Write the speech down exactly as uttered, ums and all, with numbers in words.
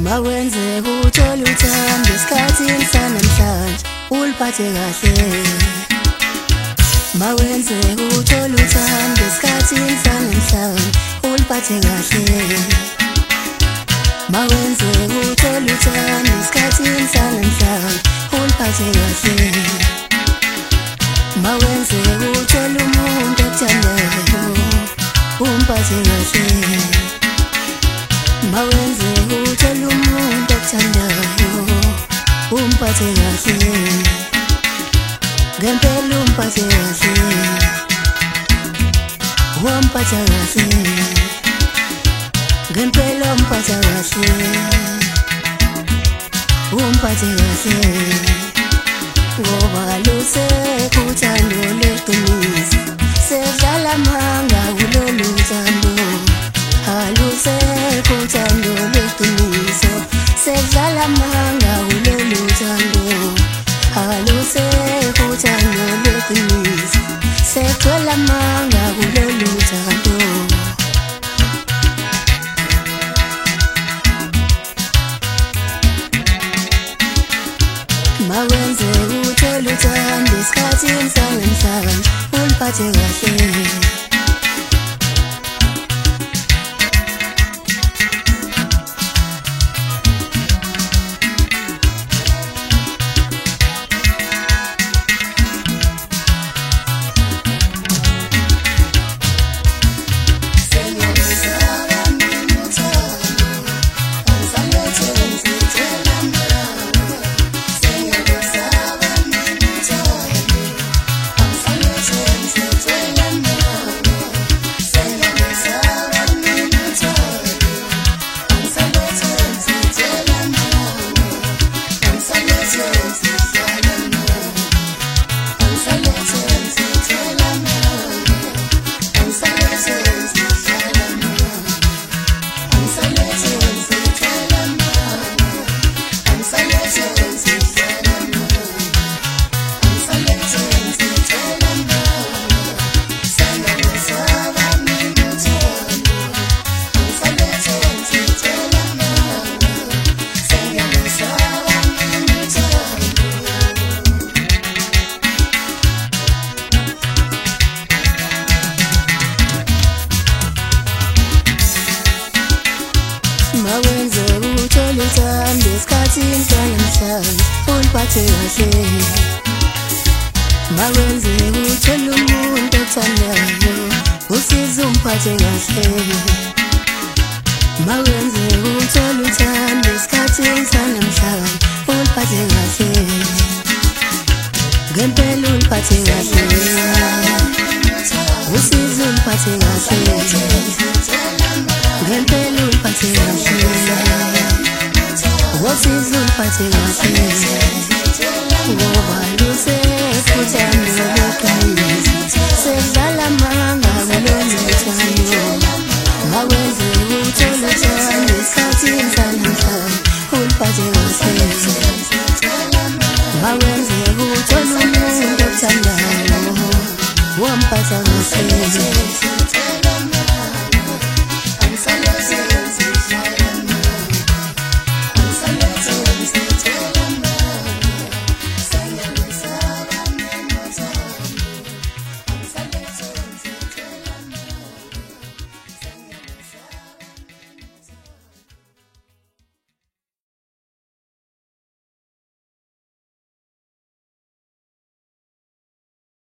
Mawenze uthola uthando esikhathini sanamhlanje uliphathe kahle. Mawenze uthola uthando esikhathini sanamhlanje uliphathe kahle. Mawenze uthola uthando esikhathini sanamhlanje uliphathe kahle. Mawenze uthola umuntu okuthandayo umphathe kahle. Mawenze uthola umuntu okuthandayo umphathe kahle. Ngempela umphathe kahle, umphathe kahle. Ngempela umphathe kahle, umphathe kahle. Ngoba lusekho uthando lweqiniso, sedlala amanga kulolu thando. Alusekho uthando lweqiniso, sedlala amanga kulolu thando. Alusekho uthando lweqiniso, segcwele amanga kulolu thando. Mawenze uthola uthando esikhathini sanamhlanje uliphathe kahle. Mawenze uthola uthando esikhathini sanamhlanje uliphathe kahle. Mawenze uthola umuntu okuthandayo usize umphathe kahle. Mawenze uthola uthando esikhathini sanamhlanje uliphathe kahle. Ngempela uliphathe kahle, usize umphathe kahle. Ngempela uliphathe kahle, usize umphathe kahle. Ngoba lusekho uthando lweqiniso, sedlala amanga kulolu thando. Mawenze uthola uthando esikhathini sanamhlanje uliphathe kahle. Mawenze uthola umuntu okuthandayo umphathe kahle.